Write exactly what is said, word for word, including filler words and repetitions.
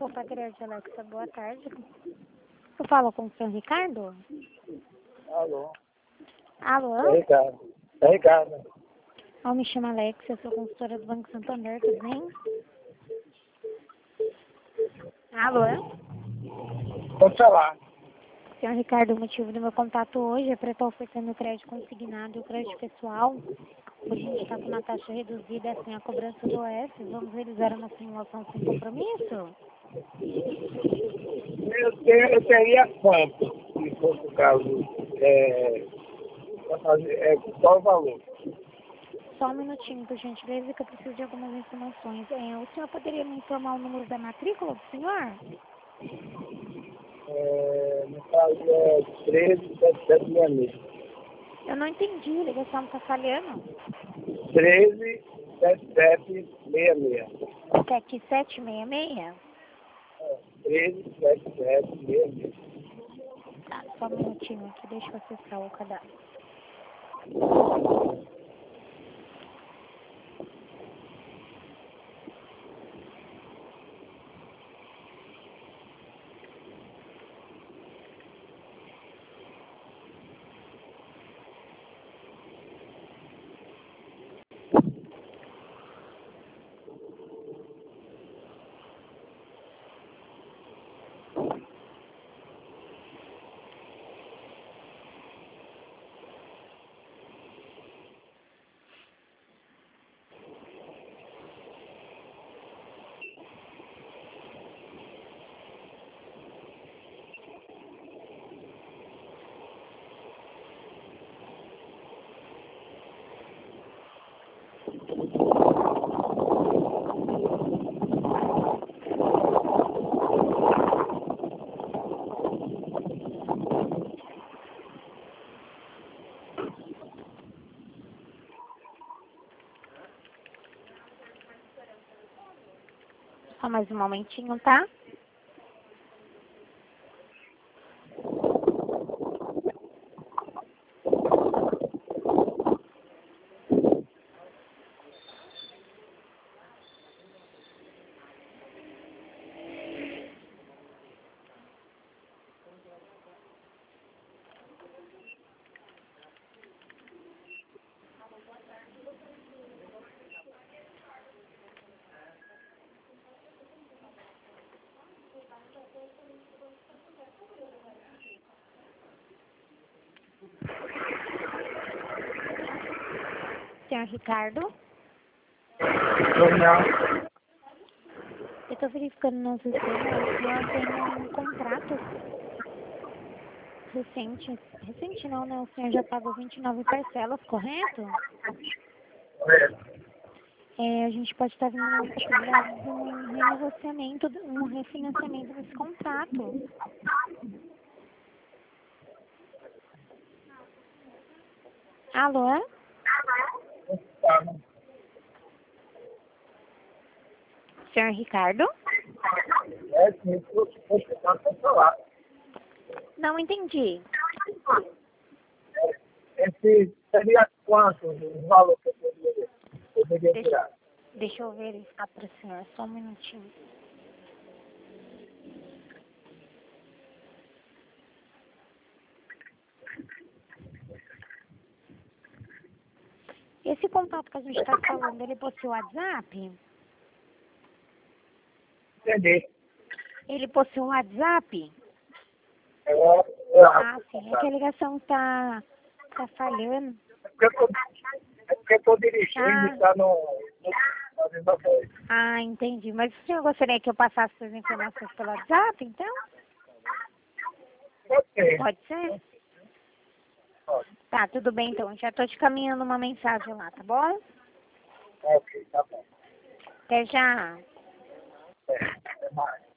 Volta Grande, Alexa, boa tarde. Eu falo com o senhor Ricardo? Alô? Alô? É Ricardo. É Ricardo. Eu me chamo Alexa, eu sou consultora do Banco Santander, tudo bem? Alô? Pode falar. Senhor Ricardo, o motivo do meu contato hoje é para estar ofertando crédito consignado e crédito pessoal. Hoje a gente está com uma taxa reduzida sem a cobrança do O S. Vamos realizar uma simulação sem compromisso? Eu, tenho, eu teria quanto, se fosse o caso, é, pra fazer, é, qual o valor? Só um minutinho, por gentileza, que eu preciso de algumas informações. É, o senhor poderia me informar o número da matrícula do senhor? É, no caso é treze sete sete seis seis. Eu não entendi, a ligação está falhando. treze sete sete seis seis. sete sete seis seis? treze sete sete seis seis. Tá, só um minutinho aqui, deixa eu acessar o cadastro. Só mais um momentinho, tá? Senhor Ricardo? Não. Eu estou verificando no sistema, o senhor tem um contrato recente. Recente não, né? O senhor já pagou vinte e nove parcelas, correto? É. É, a gente pode estar vindo uma possibilidade de um renegociamento, um refinanciamento desse contrato. Alô? Senhor Ricardo? É, sim, se fosse pode falar. Não entendi. Esse seria quanto o valor que eu poderia, poderia Deixa, tirar? deixa eu verificar para o senhor, só um minutinho. Esse contato que a gente está falando, ele possui WhatsApp? Entendi. Ele possui um WhatsApp? É, é, Ah, sim. É que a ligação está tá falhando. é porque eu tô, é porque eu tô dirigindo Ah. e tá no, no fazendo a voz. Ah, entendi. Mas o senhor gostaria que eu passasse suas informações pelo WhatsApp, então? Pode ser. Pode ser? Pode. Tá, tudo bem, então. Já estou te caminhando uma mensagem lá, tá bom? Ok, tá bom. Até já. É, até mais.